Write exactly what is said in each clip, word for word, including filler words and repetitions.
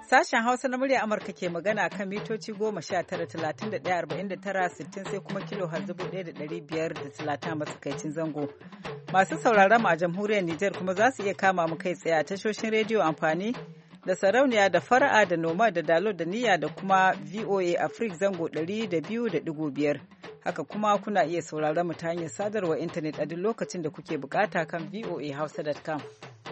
Sashen Hausa na murya Amurka ke magana kan mitoci goma sha tara talatin da ɗaya arba'in da tara sittin sai kuma kilo har dubu ɗaya da ɗari biyar da talatin matsakaicin zango. Masu sauraron mu a jamhuriyar Nijar kuma za su iya kama mu kai tsaye a tashoshin rediyo amfani da sarauniya da fara'a da noma da dalo da niyya da kuma V O A Africa zango ɗari da biyu da ɗigo biyar. Haka kuma kuna iya sauraron mu ta hanyar sadarwar intanet a duk lokacin da kuke bukata kan v o a hausa dot com.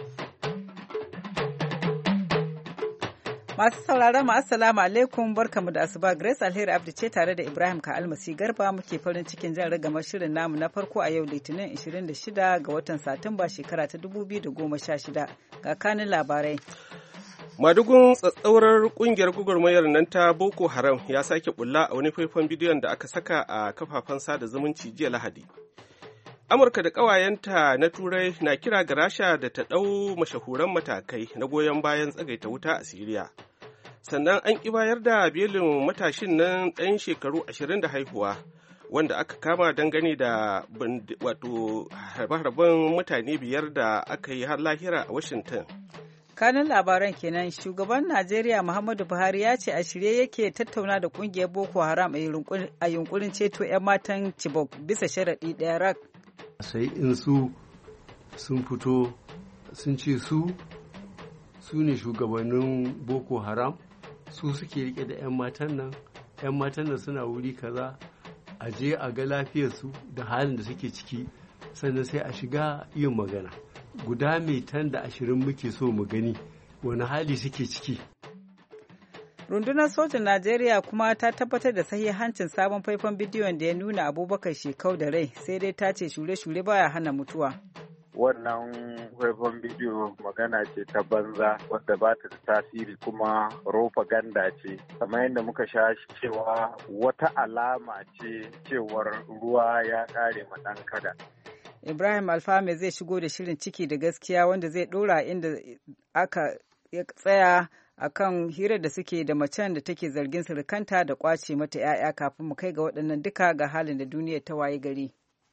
Masu sauraron mu assalamu alaikum barkamu da asuba. Grace Alheri Abdi ce tare da Ibrahim Ka'almasi Garba muke farin cikin jan ragamar shirin namu na farko a yau Litinin ishirin da shida ga watan Satumba shekara ta dubu biyu da goma sha shida ga kanin labarai. Madugun tsatsaurar kungiyar gwagwarmayar nan ta Boko Haram ya sake bulla a wani faifan bidiyon da aka saka a kafafen sada zumunci jiya Lahadi. Amurka da ƙawayenta na Turai na kira ga Rasha da ta ɗau mashahuran matakai na goyon bayan tsagaita wuta a Siriya. Sannan an ƙi bayar da belin matashin nan ɗan shekaru ashirin da haihuwa wanda aka kama dangane da wato harbe-harben mutane biyar da aka yi har lahira a Washington. Kanin labaran kenan shugaban Najeriya Muhammadu Buhari ya ce a shirye yake tattauna da kungiyar Boko Haram a yunkurin ceto 'yan matan Chibok bisa sharaɗi ɗaya rak. Sai in su sun fito sun ce su su ne shugabannin Boko Haram su suke rike da 'yan matan nan 'yan matan nan suna wuri kaza a je a ga lafiyarsu da halin da suke ciki sannan sai a shiga yin magana. Guda mai tan da ashirin muke so mu gani wani hali suke ciki. Rundunar sojin Najeriya kuma ta tabbatar da sahihancin sabon faifan bidiyon da ya nuna Abubakar Shekau da rai sai dai ta ce shure-shure baya hana mutuwa. Wannan faifan bidiyo magana ce ta banza wadda ba ta da tasiri kuma propaganda ce kamar yadda muka sha cewa wata alama ce cewar ruwa ya kare ma ɗan kada. Ibrahim Alfame zai shigo da shirin ciki da gaskiya wanda zai dora inda aka tsaya a kan hirar da suke da macen da take zargin surukanta da kwace mata 'ya'ya kafin mu kai ga waɗannan duka ga halin da duniyar ta waye gari.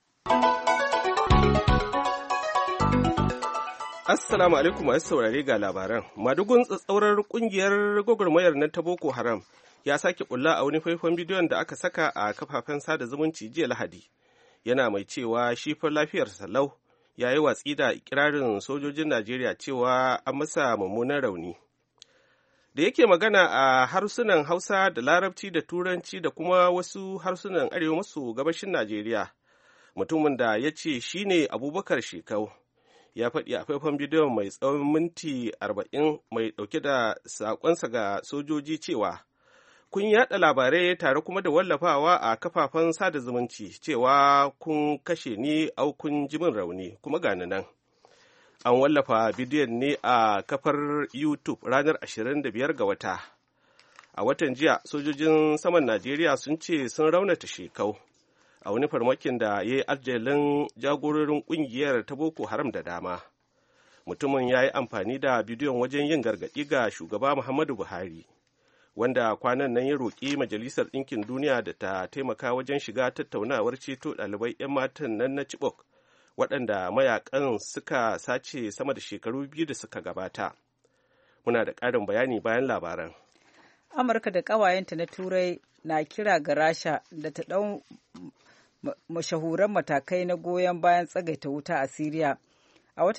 Assalamu alaikum masu saurare ga labaran. Madugun tsatsaurar kungiyar gwagwarmayar nan ta Boko Haram ya sake bulla a wani faifan bidiyon da aka saka a kafafen sada zumunci jiya Lahadi. Yana mai cewa shi fa lafiyarsa lau ya yi watsi da ikirarin sojojin Najeriya cewa an masa mummunan rauni. Da yake magana a harsunan Hausa da Larabci da Turanci da kuma wasu harsunan Arewa maso gabashin Najeriya, mutumin da ya ce shi ne Abubakar Shekau, ya faɗi a faifan bidiyon mai tsawon minti arba'in mai ɗauke da saƙonsa ga sojoji cewa kun yaɗa labarai tare kuma da wallafawa a kafafen sada zumunci cewa kun kashe ni au kun ji min rauni kuma gani nan. An wallafa bidiyon ne a kafar YouTube ranar ashirin da biyar ga wata. A watan jiya sojojin saman Najeriya sun ce sun raunata Shekau a wani farmakin da ya yi ajalin jagororin ƙungiyar ta Boko Haram da dama. Mutumin ya yi amfani da bidiyon wajen yin gargaɗi ga shugaba Muhammadu Buhari, wanda kwanan nan ya roƙi Majalisar Ɗinkin Duniya da ta taimaka wajen shiga tattaunawar ceto ɗalibai 'yan matan nan na Chibok, waɗanda mayakan suka sace sama da shekaru biyu da suka gabata. Muna da ƙarin bayani bayan labaran. Amurka da ƙawayenta na Turai na kira ga Rasha da ta ɗau mashahuran matakai na goyon bayan tsagaita wuta a Siriya. A wata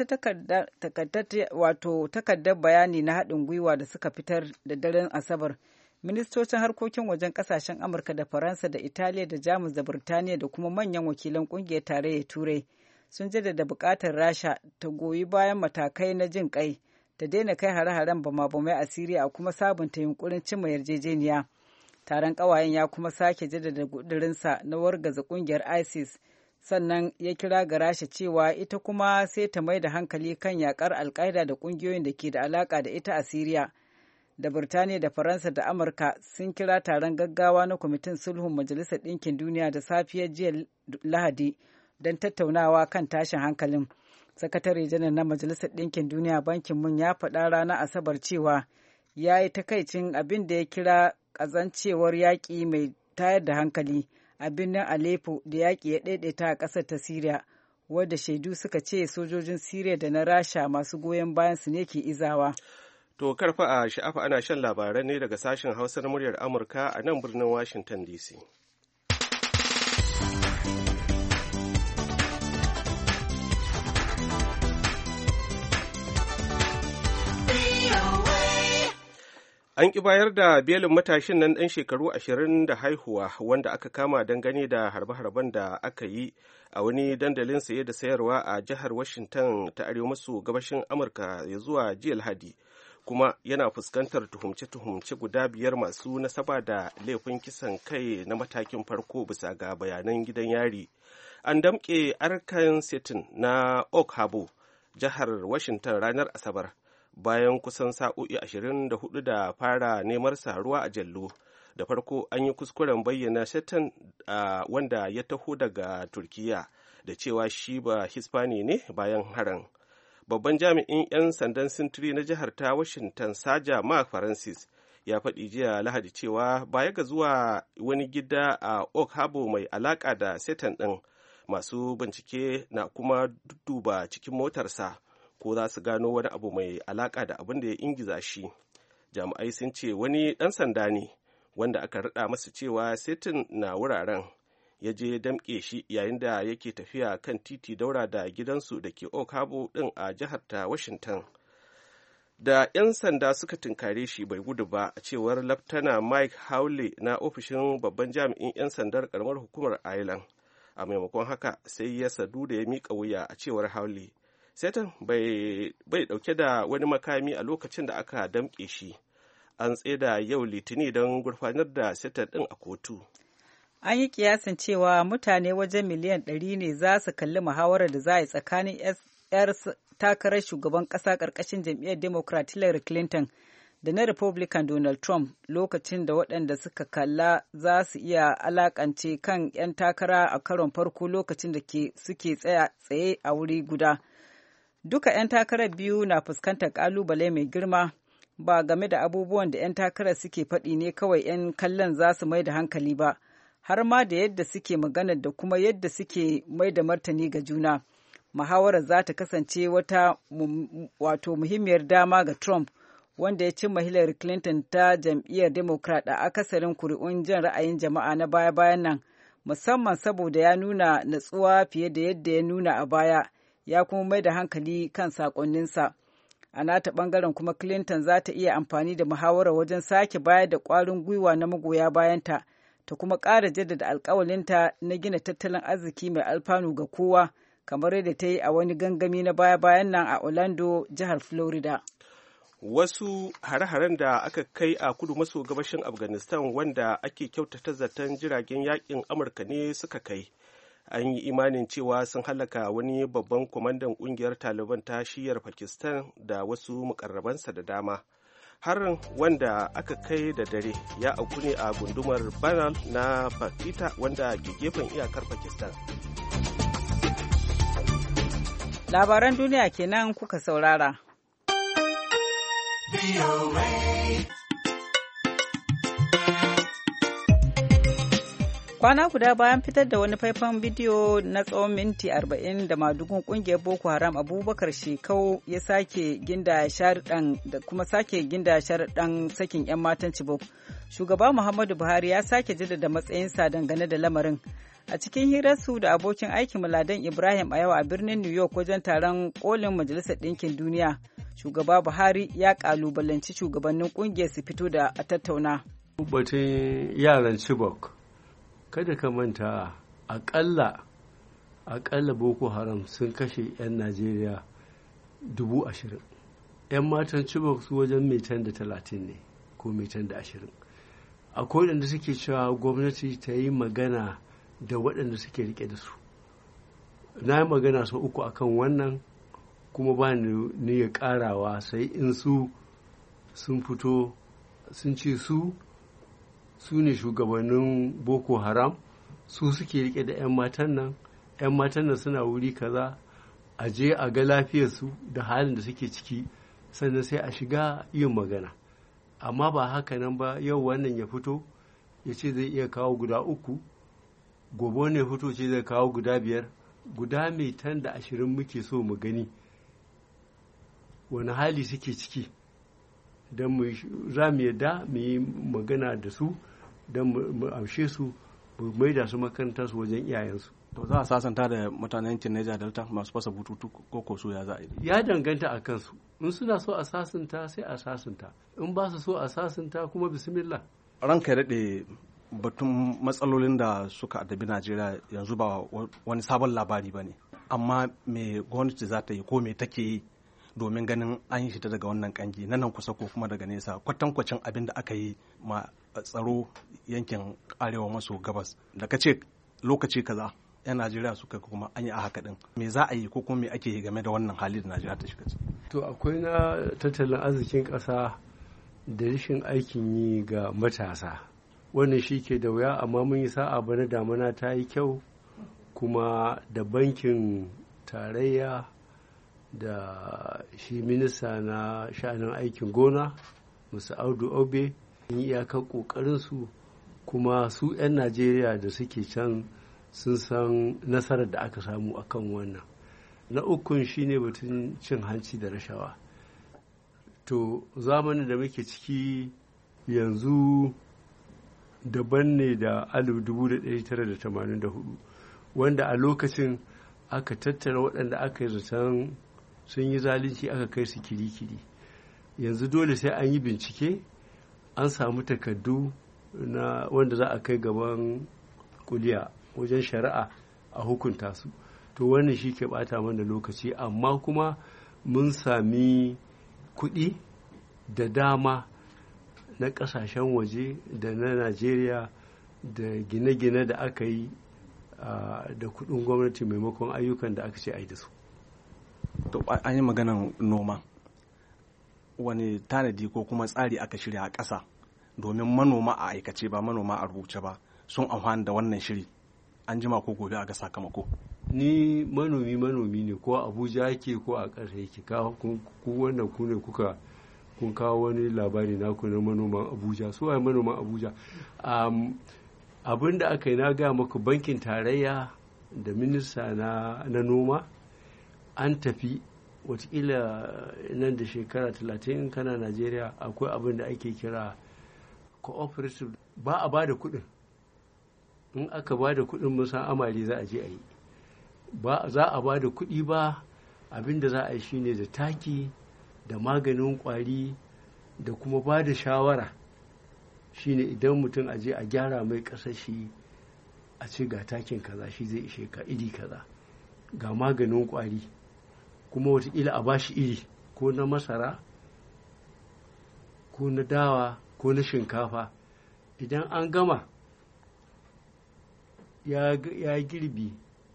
takardar bayani na haɗin gwiwa da suka fitar da daren Asabar, ministocin harkokin wajen ƙasashen Amurka da Faransa da Italiya da Jamus da Birtaniya da kuma manyan wakilan ƙungiyar tarayyar Turai sun jaddada buƙatar Rasha ta goyi bayan matakai na jin ƙai, ta daina kai hare-haren bama-bamai a Siriya a kuma sabunta yunkurin cimma yarjejeniya. Taron ƙawayen ya kuma sake jaddada ƙudurinsa na wargaza ƙungiyar ISIS, sannan ya kira ga Rasha cewa ita kuma sai ta mai da hankali kan yakar alkaida da ƙungiyoyin da ke da alaƙa da ita a Siriya. Da Birtaniya da Faransa da Amurka sun kira taron gaggawa na Kwamitin Sulhun Majalisar Ɗinkin Duniya da safiyar jiya Lahadi don tattaunawa kan tashin hankalin. Sakatare janar na Majalisar Ɗinkin Duniya Ban Ki-moon ya faɗa ranar Asabar cewa ya yi takaicin abin da ya kira ƙazancewar yaƙi mai tayar da hankali a birnin Aleppo da yaƙi ya ɗaiɗaita a ƙasar ta Siriya, wadda shaidu suka ce sojojin Siriya da na Rasha masu goyon bayan su ne ke izawa. To karfa a sha'afa ana shan labarai ne daga sashen Hausa na muryar Amurka a nan birnin Washington D C. An ƙi bayar da belin matashin nan ɗan shekaru ashirin da haihuwa wanda aka kama dangane da harbe-harben da aka yi a wani dandalin saye da sayarwa a jihar Washington ta arewa maso gabashin Amurka ya zuwa jiya Lahadi, kuma yana fuskantar tuhumce-tuhumce guda biyar masu nasaba da laifin kisan kai na matakin farko bisa ga bayanan gidan yari. An damƙe Arkan Seton na Oak Harbor, jihar Washington ranar Asabar, bayan kusan sa'o'i ashirin da hudu da fara neman ruwa a jallo. Da farko an yi kuskuren bayyana Seton uh, wanda ya taho daga Turkiya da cewa shi ba Hispani ne bayan haran. Babban jami'in 'yan sandan sintiri na jihar ta Washington, Saja Mark Francis, ya faɗi jiya Lahadi cewa baya ga zuwa wani gida a Oak Harbor mai alaƙa da Seton ɗin, masu bincike na kuma duba cikin motarsa ko za su gano wani abu mai alaƙa da abin da ya ingiza shi. Jami'ai sun ce wani ɗan sanda ne wanda aka raɗa masa cewa Seton na wuraren, ya je damƙe shi yayin da yake tafiya kan titi daura da gidansu da ke Oak Harbor ɗin a jihar ta Washington. Da 'yan sanda suka tunkare shi bai gudu ba, a cewar Laftana Mike Hawley na ofishin babban jami'in 'yan sandar karamar hukumar Ireland. A maimakon haka sai ya sadu da ya miƙa wuya, a cewar Hawley. Seton bai ɗauke da wani makami a lokacin da aka damƙe shi. An tseda yau Litini don gurfanar da Seton ɗin a kotu. An yi kiyasin cewa mutane wajen miliyan ɗari ne za su kalli muhawarar da za a yi tsakanin 'yar takarar shugaban ƙasa ƙarƙashin jam'iyyar Democrat Hillary Clinton da na Republican Donald Trump, lokacin da waɗanda suka kalla za su iya alakance kan 'yan takara a karon farko lokacin da suke tsaye a wuri guda. Duka 'yan takarar biyu na fuskantar ƙalubale mai girma, ba game da abubuwan da 'yan takarar suke faɗi ne kawai 'yan kallon za su mai da hankali ba, har ma da yadda suke magana da kuma yadda suke mai da martani ga juna. Muhawarar za ta kasance wata wato muhimmiyar dama ga Trump, wanda ya cimma Hillary Clinton ta jam'iyyar Democrat a akasarin kuri'un jan ra'ayin jama'a na baya-bayan nan, musamman saboda ya nuna natsuwa fiye da yadda ya nuna a baya, ya kuma mai da hankali kan saƙonninsa. A nata ɓangaren kuma Clinton za ta iya amfani da muhawarar wajen sake bayar da ƙwarin gwiwa na magoya bayanta, ta kuma ƙara jaddada alƙawalinta na gina tattalin arziki mai alfanu ga kowa, kamar yadda ta yi a wani gangami na baya-bayan nan a Orlando, jihar Florida. Wasu hare-haren da aka kai a kudu maso gabashin Afghanistan wanda ake kyautata zaton jiragen yakin Amurka ne suka kai. An yi imanin cewa sun halaka wani babban kwamandan ƙungiyar Taliban ta shiyar Pakistan da wasu mukarrabansa da dama. Harin wanda aka kai da dare ya auku ne a gundumar Banal na Pakita wanda ke gefen iyakar Pakistan. Labaran duniya kenan kuka saurara. Kwana guda bayan fitar da wani faifan bidiyo na tsawon minti arba'in da madugun kungiyar Boko Haram Abubakar Shekau ya sake ginda sharuɗan da kuma sake ginda sharuɗan sakin 'yan matan Chibok. Shugaba Muhammadu Buhari ya sake jaddada matsayinsa dangane da lamarin. A cikin hirarsu da abokin aikin Ladan Ibrahim a yau a birnin New York wajen taron kolin Majalisar Ɗinkin Duniya, shugaba Buhari ya kalubalanci shugabannin kungiyar su fito da a tattauna. Batun yaran Chibok, kada ka manta akalla akalla Boko Haram sun kashe 'yan Najeriya dubu ashirin. 'Yan matan Chibok su wajen metan da talatin ne ko metan da ashirin. Akwai waɗanda suke cewa gwamnati ta yi magana da waɗanda suke rike da su. Na yi magana sau uku akan wannan, kuma ba ni ya ƙarawa sai in su sun fito sun ce su su ne shugabannin Boko Haram, su suke rike da 'yan matan nan, 'yan matan nan suna wuri kaza, a je a ga lafiyarsu da halin da suke ciki, sannan sai a shiga yin magana. Amma ba haka nan ba, yau wannan ya fito ya ce zai iya kawo guda uku, gobe ne fito ce zai kawo guda biyar, guda mai tan da ashirin muke so mu gani wani hali suke ciki, don mu za mu yadda mu yi magana da su don mu amshe su mu maida su makarantar su wajen iyayensu. To za a sasanta da mutanen yankin Niger Delta masu fasa bututu ko ko su ya za a yi? Ya danganta a kansu. In suna so a sasanta sai a sasanta. In ba su so a sasanta kuma bismillah. Ranka ya daɗe batun matsalolin da suka addabi Najeriya yanzu ba wani sabon labari ba ne. Amma me gwamnati za ta yi ko me take yi domin ganin an yi fita daga wannan kangi na nan kusa ko kuma daga nesa, kwatankwacin abin da aka yi ma tsaro yankin arewa maso gabas da ka ce lokaci kaza yan Najeriya suka kuma an yi a haka din, me za a yi ko kuma me ake yi game da wannan hali da Najeriya ta shiga ciki? To akwai na tattalin arzikin ƙasa da rashin aikin yi ga matasa, wannan shi ke da wuya, amma mun yi sa'a bana damana ta yi kyau, kuma da bankin tarayya da shi minista na sha'anin aikin gona musa audu obe sun yi iyakar ƙoƙarinsu, kuma su 'yan Najeriya da suke can sun san nasarar da aka samu akan wannan. Na ukun shine batun cin hanci da rashawa. To zamanin da muke ciki yanzu daban ne da alif dubu da ɗari tara da tamanin da hudu, wanda a lokacin aka tattara waɗanda aka yi zaton sun yi zalunci aka kai su kiri-kiri. Yanzu dole sai an yi bincike, an samu takardu na wanda za a kai gaban kuliya wajen shari'a a hukunta su. To wannan shi ke bata mana lokaci, amma kuma mun sami kuɗi da dama na ƙasashen waje da na Najeriya da gine-gine da aka yi da kuɗin gwamnati maimakon ayyukan da aka ce a yi da su. To an yi maganan noma, wani tanadi ko kuma tsari aka shirya a ƙasa domin manoma a aikace ba manoma a rubuce ba sun amfani da wannan shiri, an jima ko gobe a ga sakamako? Ni manomi manomi ne, ko Abuja yake ko a ƙasa yake, ku wannan ku ne kuka kun kawo wani labari naku na manoman Abuja. Su waye manoman Abuja? Um, abin da aka yi na gaya maku, bankin tarayya da minista na, na noma an tafi watakila nan da shekara talatin kana Najeriya akwai abin da ake kira cooperative. Ba a ba da kuɗin, in aka ba da kuɗin musan amari za a je a yi, ba za a ba da kuɗi ba. Abin da za a yi shine da taki da maganin ƙwari da kuma ba da shawara, shine idan mutum a je a gyara mai ƙasar shi, a ce ga takin kaza shi zai ishe ka iri kaza, ga maganin ƙwari, kuma wataƙila a bashi iri ko na masara ko na dawa ko na shinkafa. Idan an gama ya girbi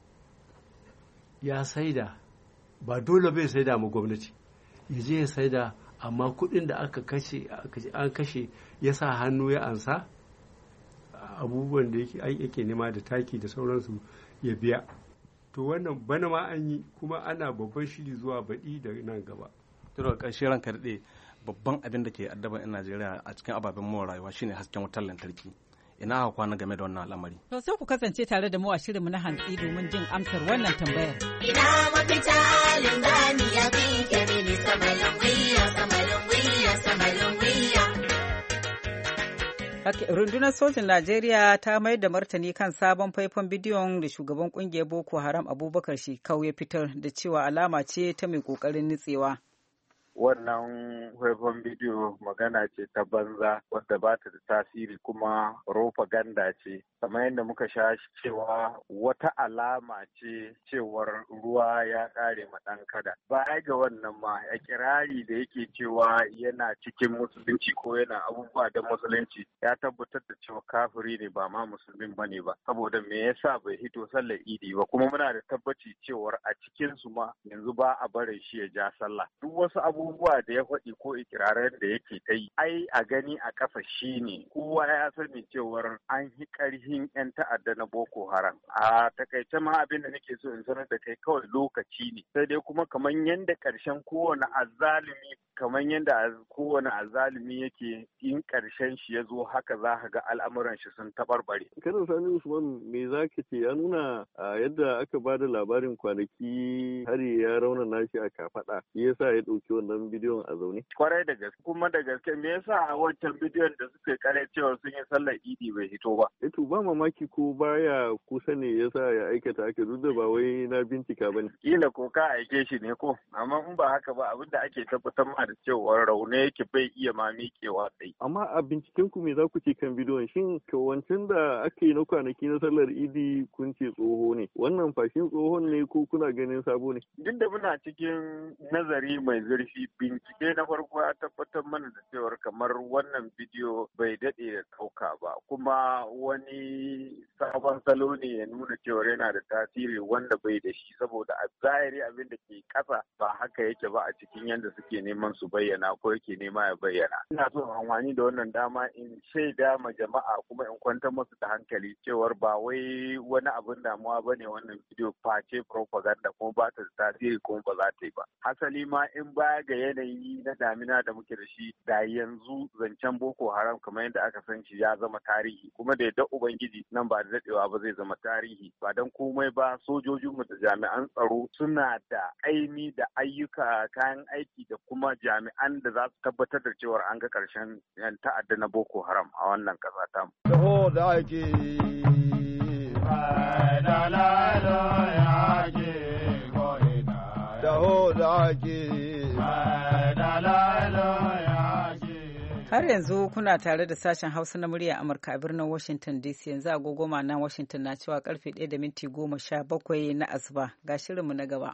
ya saida, ba dole bai saida ma gwamnati, ya je ya saida, amma kuɗin da aka kashe an kashe ya sa hannu ya ansa abubuwan da yake nema da taki da sauransu ya biya. To wannan bana ma an yi, kuma ana babban shiri zuwa baɗi da nan gaba. To daga ƙarshe ranka daɗe, babban abin da ke addaban 'yan Najeriya a cikin ababen more rayuwa shine hasken wutar lantarki. Ina aka kwana game da wannan al'amari? To sai ku kasance tare da mu a shirinmu na hantsi domin jin amsar wannan tambayar. Ina mafita linzani ya fi kemini samalin wiya samalin wiya samalin wiya. Rundunar sojin Najeriya ta mai da martani kan sabon faifan bidiyon da shugaban kungiyar Boko Haram Abubakar Shekau ya fitar da cewa alama ce ta mai kokarin nutsewa. Wannan faifan bidiyo magana ce ta banza wadda ba ta da tasiri, kuma propaganda ce, kamar yadda muka sha cewa wata alama ce cewar ruwa ya ƙare ma ɗan kada. Baya ga wannan ma a kirari da yake cewa yana cikin musulunci ko yana abubuwa da musulunci, ya tabbatar da cewa kafiri ne ba ma musulmin bane ba, saboda me yasa bai hito sallar idi ba, kuma muna da tabbaci cewar a cikin su ma yanzu ba a barin shi ya ja sallah. Duk wasu abu abubuwa da ya faɗi ko ikirarin da yake ta yi, ai a gani a ƙasa shi ne kowa ya sani cewar an yi ƙarhin 'yan ta'adda na Boko Haram. A takaice ma abin da nake so in sanar da kai kawai lokaci ne, sai dai kuma kamar yadda ƙarshen kowane azzalumi kamar yadda kowane azalimi yake in ƙarshen shi ya zo haka za ka ga al'amuran shi sun taɓarɓare. Kanan Sani Usman me za ka ce ya nuna a yadda aka ba da labarin kwanaki hari ya raunana shi a kafaɗa shi yasa ya ɗauki wannan bidiyon a zaune. Kwarai da gaske kuma da gaske me yasa a wancan bidiyon da suka kare cewa sun yi sallar idi bai hito ba. Eto ba mamaki ko baya kusa ne yasa ya aikata haka duk da ba wai na bincika ba ne. Kila ko ka aike shi ne ko amma in ba haka ba abin da ake tabbatar ma da cewa raune yake bai iya ma miƙewa tsaye. Amma a binciken ku me za ku ce kan bidiyon shin wancan da aka yi na kwanaki na sallar idi kun ce tsoho ne wannan fashin tsohon ne ko kuna ganin sabo ne? Duk da muna cikin nazari mai zurfi bincike na farko ya tabbatar mana da cewar kamar wannan bidiyo bai daɗe da ɗauka ba kuma wani sabon salo ne ya nuna cewar yana da tasiri wanda bai da shi saboda a zahiri abin da ke ƙasa ba haka yake ba a cikin yadda suke neman su bayyana ko yake nema ya bayyana. Ina so amfani da wannan dama in shaida ma jama'a kuma in kwantar musu da hankali cewar ba wai wani abin damuwa ba ne wannan bidiyo face propaganda kuma ba ta da tasiri kuma ba za ta yi ba. Hasali ma in baya ga yanayi na damina da muke da shi da yanzu zancen Boko Haram kamar yadda aka san shi ya zama tarihi kuma da yadda Ubangiji nan ba da daɗewa ba zai zama tarihi ba don komai ba sojojinmu da jami'an tsaro suna da aini da ayyuka kayan aiki da kuma jami'an da za su tabbatar da cewar an ga ƙarshen yan ta'adda na Boko Haram a wannan ƙasa ta mu. Taho da ake da lalo ya ke ko'ina. Taho da ake da lalo ya ke. Har yanzu kuna tare da sashen Hausa na murya Amurka a birnin Washington D C yanzu agogo na Washington na cewa karfe ɗaya da minti goma sha bakwai na asuba ga shirinmu na gaba.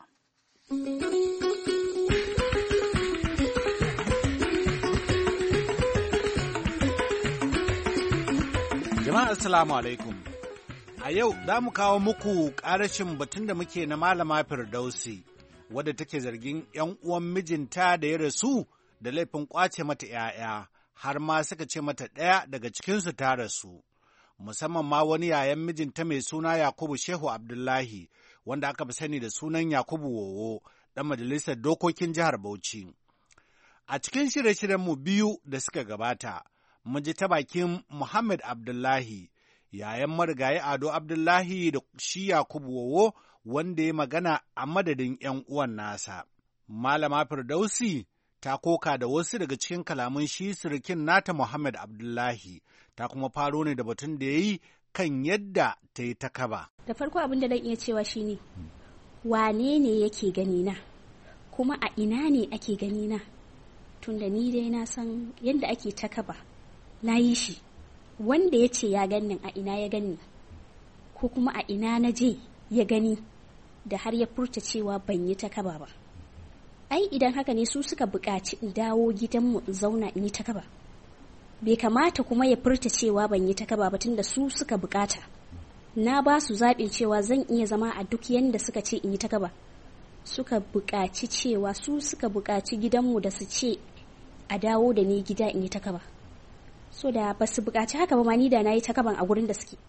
Jama'a assalamu alaikum. A yau za mu kawo muku ƙarashin batun da muke na Malama Firdausi wadda take zargin 'yan uwan mijinta da ya rasu da laifin ƙwace mata 'ya'ya har ma suka ce mata ɗaya daga cikinsu ta rasu. Musamman ma wani yayan mijinta mai suna Yakubu Shehu Abdullahi wanda aka fi sani da sunan Yakubu Wowo ɗan majalisar dokokin jihar Bauchi. A cikin shirye-shiryenmu biyu da suka gabata, mun ji ta bakin Muhammad Abdullahi, yayan marigayi Ado Abdullahi da shi Yakubu Wowo wanda ya magana a madadin 'yan uwan nasa. Malama Firdausi ta koka da wasu daga cikin kalamun shi sirikin nata Muhammad Abdullahi, ta kuma faro ne da batun da ya yi kan yadda ta yi ta kaba. Da farko abin da zan iya cewa shine wane ne yake ganina kuma a ina ne ake ganina, tunda ni dai na san yadda ake ta kaba na yi shi. Wanda ya ce ya ganni a ina ya ganni ko kuma a ina na je ya gani da har ya furta cewa ban yi ta kaba ba. Ai idan haka ne su suka buƙaci in dawo gidanmu in zauna in yi ta kaba, bai kamata kuma ya furta cewa ban yi ta kaba ba tunda su suka buƙata. Na ba su zaɓin cewa zan iya zama a duk yanda suka ce in yi ta kaba. Suka buƙaci cewa su suka buƙaci gidanmu da su ce a dawo da ni gida in yi ta kaba. So da ba su buƙaci haka ba ma ni da na yi ta kaban a gurin da suke.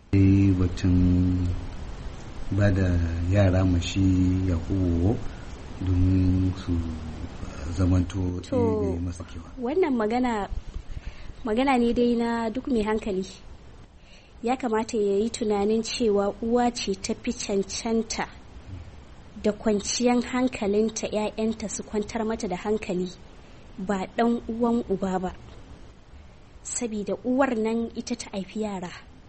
Batun ba da yara mashi Yakubu domin su zamanto ɗaya masa kewa. Wannan magana magana ne dai na duk mai hankali. Ya kamata ya yi tunanin cewa uwa ce ta fi cancanta da kwanciyan hankalinta 'ya'yanta su kwantar mata da hankali ba ɗan uwan uba ba. Sabida uwar nan ita ta haifi yara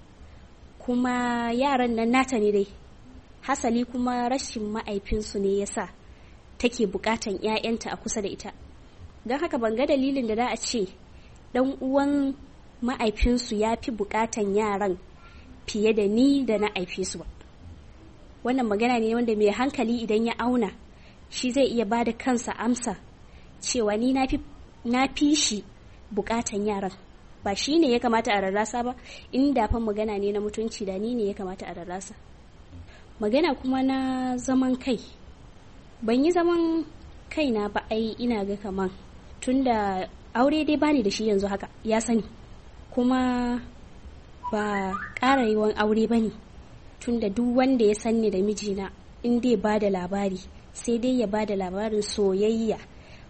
kuma yaran nan nata ne dai, hasali kuma rashin ma'aifinsu ne yasa take bukatan 'ya'yanta a kusa da ita. Don haka ban ga dalilin da za a ce dan uwan ma'aifinsu ya fi bukatan yaran fiye da ni da na haife su ba. Wannan magana ne wanda mai hankali idan ya auna shi zai iya ba da kansa amsa cewa ni na fi shi bukatan yaran, ba shi ne ya kamata a rarrasa ba. Inda fa magana ne na mutunci da ni ne ya kamata a rarrasa. Magana kuma na zaman kai, ban yi zaman kaina ba. Ai ina ga kaman tunda aure dai bani da shi yanzu haka ya sani, kuma ba ƙara yawan aure bane, tunda duk wanda ya sanni da mijina in dai ba da labari sai dai ya ba da labarin soyayya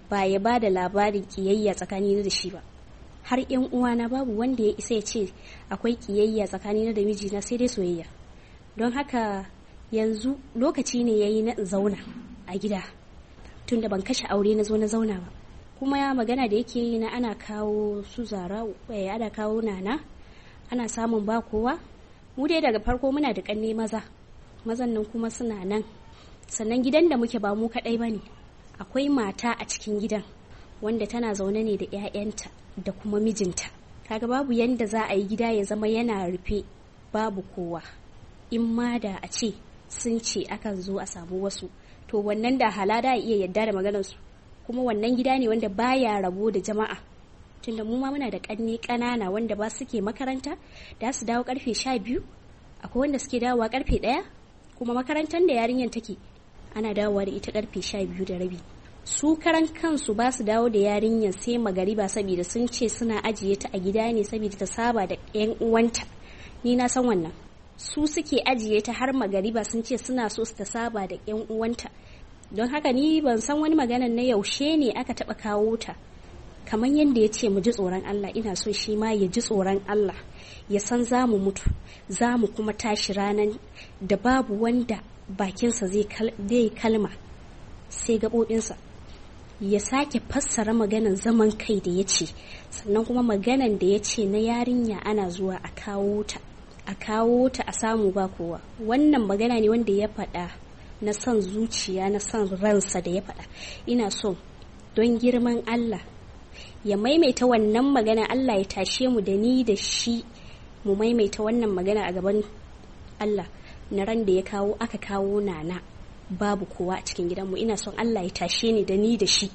ba ya ba da labarin kiyayya tsakani da shi ba. Har yan uwana babu wanda ya isa ya ce akwai kiyayya tsakani da mijina, sai dai soyayya. Don haka yanzu lokaci ne yayi na zauna a gida, tunda ban kashe aure na zo na zauna ba. Kuma ya magana da yake yi na ana kawo su Zara, ana kawo Nana, ana samun ba kowa. Mu dai daga farko muna da kanne maza, mazan nan kuma suna nan. Sannan gidan da muke ba mu kadai bane, akwai mata a cikin gidan wanda tana zaune ne da 'ya'yanta da kuma mijinta. Kaga babu yanda za a yi gida ya zama yana rufe babu kowa. In ma da a ce sun ce akan zo a samu wasu, to wannan da halada iya yadda da maganarsu. Kuma wannan gida ne wanda baya rabo da jama'a, tunda mu ma muna da kanne kanana wanda ba suke makaranta da su dawo karfe sha biyu, akwai wanda suke dawowa karfe ɗaya, kuma makarantar da yarinyar take ana dawowa da ita karfe sha biyu da rabi. Su karan kansu ba su dawo da yarinyar sai magariba, saboda sun ce suna ajiye ta a gida ne saboda ta saba da yan uwanta. Ni na san wannan. Su suke ajiye ta har magariba, sun ce suna so su ta saba da yan uwanta. Don haka ni ban san wani maganan na yaushe ne aka taba kawo ta. Kamar yadda ya ce mu ji tsoron Allah, ina so shi ma ya ji tsoron Allah, ya san za mu mutu, za mu kuma tashi ranar da babu wanda bakinsa zai kalma sai gaɓoɓinsa. Ya sake fassara maganan zaman kai da ya ce, sannan kuma maganan da ya ce na yarinya ana zuwa a kawo ta a kawo ta a samu ba kowa. Wannan magana ne wanda ya faɗa na son zuciya, na son ransa da ya faɗa. Ina so don girman Allah ya maimaita wannan magana, Allah ya tashe mu da ni da shi mu maimaita wannan magana a gaban Allah na ran da ya kawo aka kawo Nana babu kowa a cikin gidanmu. Ina son Allah ya tashe ni da ni da shi.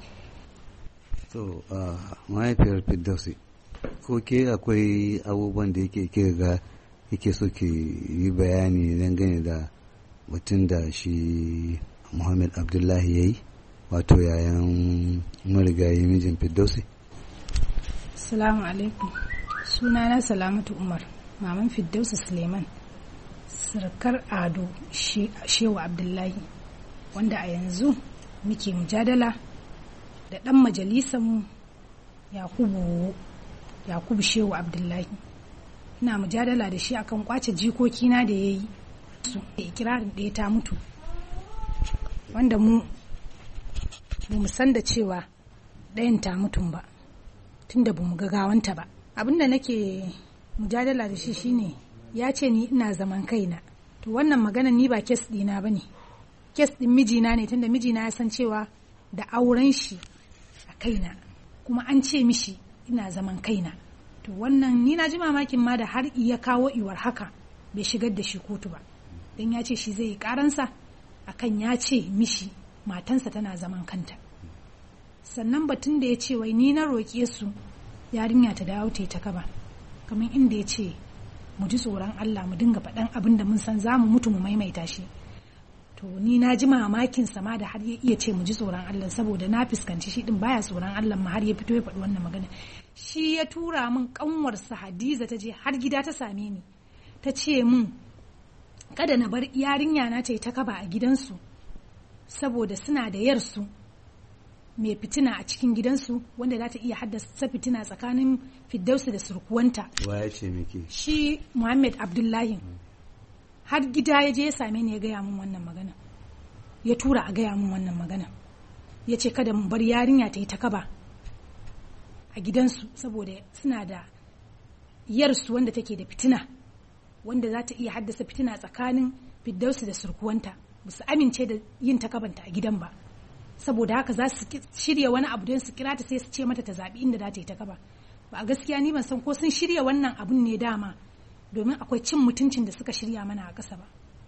To mahaifiyar Firdausi, ko ke akwai abubuwan da yake ke ga yake so ke yi bayani dangane da mutum da shi Muhammad Abdullahi ya yi, wato yayan marigayi mijin Firdausi? Assalamu alaikum. Sunana Salamatu Umar, maman Firdausi Suleiman, sarkar Ado Shehu Abdullahi, wanda a yanzu muke mujadala da ɗan majalisanmu Yakubu Yakubu Shehu Abdullahi. Ina mujadala da shi akan kwace jikokina da ya yi su da ikirarin da ya ta mutu, wanda mu mu san da cewa ɗayan ta mutum ba, tunda bamu ga gawanta ba. Abinda nake mujadala da shi shine ya ce ni ina zaman kaina. To wannan magana ni ba kes ɗina bane, kes ɗin mijina ne, tunda mijina ya san cewa da auren shi a kaina, kuma an ce mishi ina zaman kaina. To wannan ni na ji mamakin ma da har iya kawo iwar haka bai shigar da shi kotu ba, don ya ce shi zai yi karansa akan ya ce mishi matansa tana zaman kanta. Sannan batun da ya ce wai ni na roƙe su yarinya ta dawo ta kaba, kamar inda ya ce mu ji tsoron Allah, mu dinga faɗan abin da mun san za mu mutu mu maimaita shi. To ni na ji mamakin sama da har ya iya ce mu ji tsoron Allah, saboda na fuskanci shi din baya tsoron Allah ma har ya fito ya faɗi wannan magana. Shi ya tura min kanwarsa Hadiza, ta je har gida ta same ni, ta ce min kada na bar yarinya na ta yi ta kaba a gidansu, saboda suna da yarsu mai fitina a cikin gidansu wanda za ta iya haddasa fitina tsakanin Firdausi da surkuwanta. Wa ya ce miki? Shi Muhammad Abdullahi. Har gida ya je ya same ni ya gaya min wannan magana, ya tura a gaya min wannan magana, ya ce kada mu bar yarinya ta yi ta kaba a gidansu saboda suna da yarsu wanda take da fitina wanda za ta iya haddasa fitina tsakanin Firdausi da surkuwanta. Ba su amince da yin takabanta a gidan ba, saboda haka za su shirya wani abu don su kira ta sai su ce mata ta zaɓi inda za ta yi takaba. Ba a gaskiya ni ban san ko sun shirya wannan abun ne dama domin akwai cin mutuncin da suka shirya mana a ƙasa ba.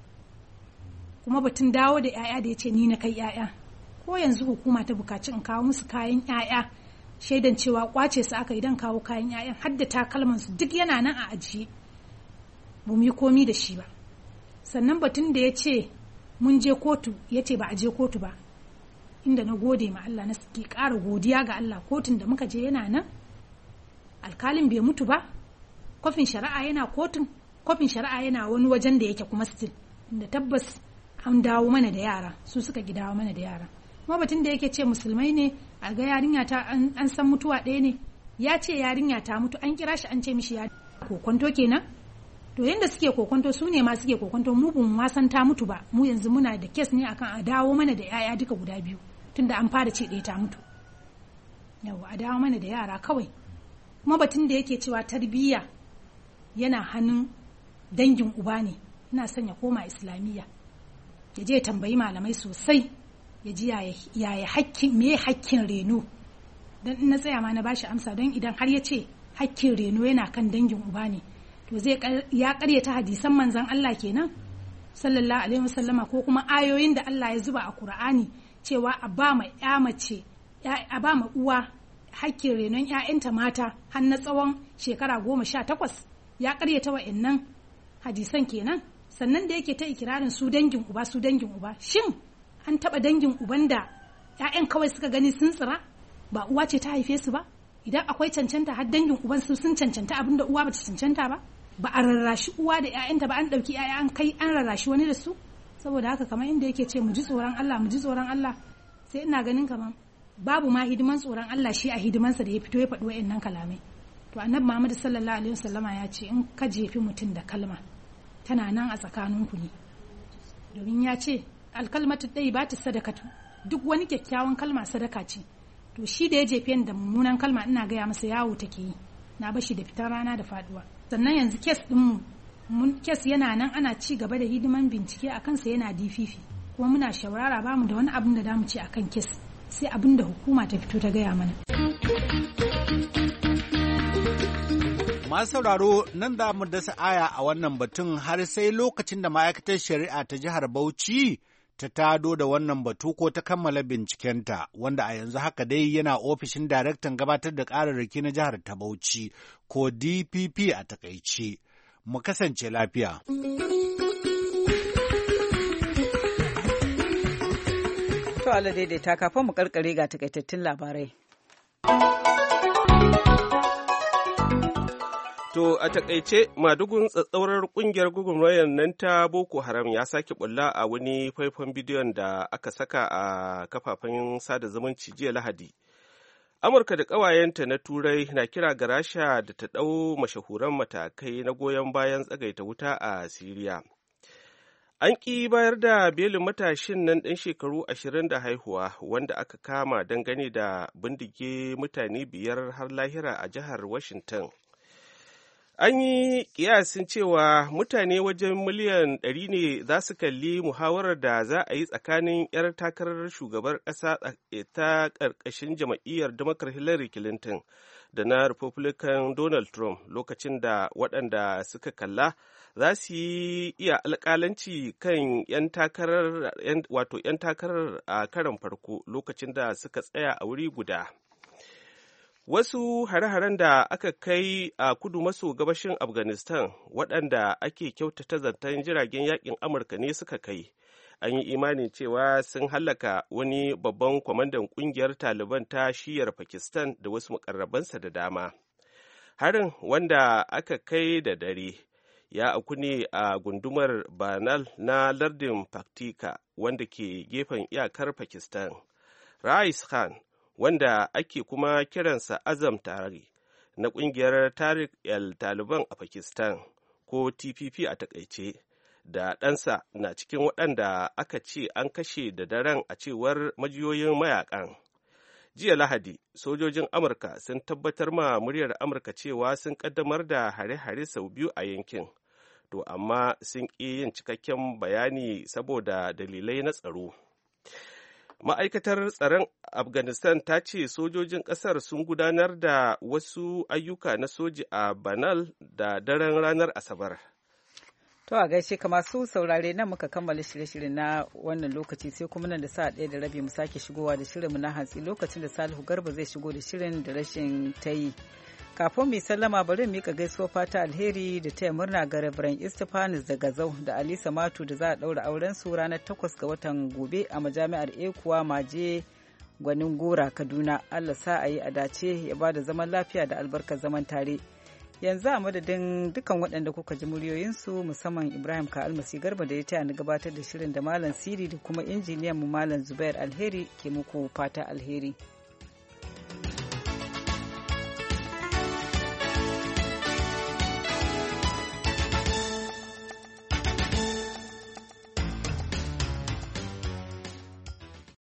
Kuma batun dawo da 'ya'ya da ya ce ni na kai 'ya'ya, ko yanzu hukuma ta bukaci in kawo musu kayan 'ya'ya shaidan cewa kwace su aka idan kawo kayan 'ya'yan har da takalman su duk yana nan a ajiye, ba mu yi komi da shi ba. Sannan batun da ya ce mun je kotu, ya ce ba a je kotu ba, inda na gode ma Allah, na ke ƙara godiya ga Allah. Kotun da muka je yana nan, alkalin bai mutu ba, kofin shari'a yana kotun, kofin shari'a yana wani wajen da yake kuma still, inda tabbas an dawo mana da yara, su suka ki dawo mana da yara. kuma batun da yake ce musulmai ne a ga yarinya ta an san mutuwa ɗaya ne, ya ce yarinya ta mutu an kira shi an ce mishi ya kokonto kenan. To yanda suke kokonto su ne ma suke kokonto, mu bin ma san ta mutu ba, mu yanzu muna da kes ne akan a dawo mana da yaya duka guda biyu tunda an fara ce ɗaya ta mutu. Yawa a dawo mana da yara kawai. Kuma batun da yake cewa tarbiyya yana hannun dangin uba ne, ina son ya koma islamiyya ya je ya tambayi malamai sosai ya ji yaya hakkin me hakkin reno, dan in na tsaya ma na bashi amsa, don idan har ya ce hakkin reno yana kan dangin uba ne to zai ya karyata hadisan manzon Allah kenan sallallahu alaihi wasallama, ko kuma ayoyin da Allah ya zuba a Qur'ani cewa a ba ma ya mace a ba ma uwa hakkin renon ƴaƴanta mata har na tsawon shekara goma sha takwas. Ya karyata wa'annan hadisan kenan. Sannan da yake ta ikirarin su dangin uba su dangin uba, shin an taba dangin uban da ƴaƴan kawai suka gani sun tsira, ba uwa ce ta haife su ba? Idan akwai cancanta har dangin uban su sun cancanta abinda uwa bata cancanta ba, ba a rarrashi uwa da ƴaƴanta ba, an dauki ƴaƴa an kai an rarrashi wani da su. Saboda haka kamar inda yake ce mu ji tsoron Allah mu ji tsoron Allah, sai ina ganin kamar babu ma hidiman tsoron Allah shi a hidimansa da ya fito ya faɗi wa'annan kalamai. To annabi Muhammad sallallahu alaihi wasallama ya ce in ka jefi mutum da kalma tana nan a tsakaninku ne, domin ya ce alkalmatu dai ba ta sadakatu, duk wani kyakkyawan kalma sadaka ce. To shi da ya jefe da mummunan kalma ina gaya masa yawo take yi, na bashi da fitar rana da faduwa. Sannan yanzu kes din mu kes yana nan ana ci gaba da hidiman bincike a kansa, yana dififi, kuma muna shaurara ba mu da wani abin da damu ce akan kes sai abin da hukuma ta fito ta gaya mana. Masu sauraro nan za mu dasa aya a wannan batun har sai lokacin da ma'aikatar shari'a ta jihar Bauchi ta tado da wannan batu ko ta kammala bincikenta, wanda a yanzu haka dai yana ofishin daraktan gabatar da ƙararraki na jihar ta Bauchi ko D P P a takaice. Mu kasance lafiya. To Allah daidaita kafin mu karkare ga takaitattun labarai. To a takaice madugun tsatsaurar kungiyar gugurmayar nan ta Boko Haram ya sake bulla a wani faifan bidiyon da aka saka a kafafen sada zumunci jiya Lahadi. Amurka da ƙawayenta na Turai na kira ga Rasha da ta ɗau mashahuran matakai na goyon bayan tsagaita wuta a Siriya. An ƙi bayar da belin matashin nan ɗan shekaru ashirin da haihuwa wanda aka kama dangane da bindige mutane biyar har lahira a jihar Washington. An yi kiyasin cewa mutane wajen miliyan ɗari ne za su kalli muhawarar da za a yi tsakanin 'yar takarar shugabar ƙasa ta ƙarƙashin jam'iyyar Democrat Hillary Clinton da na Republican Donald Trump, lokacin da waɗanda suka kalla za su yi iya alƙalanci kan 'yan takarar wato 'yan takarar a karon farko lokacin da suka tsaya a wuri guda. Wasu hare-haren da aka kai a kudu maso gabashin Afghanistan waɗanda ake kyautata zaton jiragen yakin Amurka ne suka kai. An yi imanin cewa sun hallaka wani babban kwamandan ƙungiyar Taliban ta shiyar Pakistan da wasu mukarrabansa da dama. Harin wanda aka kai da dare ya auku ne a gundumar Banal na lardin Paktika wanda ke gefen iyakar Pakistan. Rais Khan, wanda ake kuma kiransa Azam Tari na ƙungiyar Tariq el-Taliban a Pakistan ko T P P a takaice, da ɗansa na cikin waɗanda aka ce an kashe da daren a cewar majiyoyin mayakan. Jiya Lahadi, sojojin Amurka sun tabbatar ma muryar Amurka cewa sun ƙaddamar da hare-hare sau biyu a yankin, to amma sun ƙi yin cikakken bayani saboda dalilai na tsaro. Ma'aikatar tsaron Afghanistan ta ce sojojin ƙasar sun gudanar da wasu ayyuka na soji a Banal da daren ranar Asabar. To a gaishe ka masu saurare nan muka kammala shirye-shirye na wannan lokaci, sai kuma nan da sa ɗaya da rabi mu sake shigowa da shirinmu na hantsi lokacin da Salihu Garba zai shigo da shirin da rashin ta yi. Kafin mu sallama bari mu mika gaisuwa fata alheri da taya murna ga Reverend Estefanus da Gazau da Alisa Matu da za a ɗaura auren su ranar takwas ga watan gobe a majami'ar Ekuwa Maje Gwanin Gora Kaduna. Allah sa a yi a dace ya ba da zaman lafiya da albarkar zaman tare. yanzu a madadin dukkan waɗanda kuka ji muryoyinsu musamman Ibrahim ka almasi garba da ya taya ni gabatar da shirin da malam siri da kuma injiniyan mu malam Zubair Alheri ke muku fata alheri.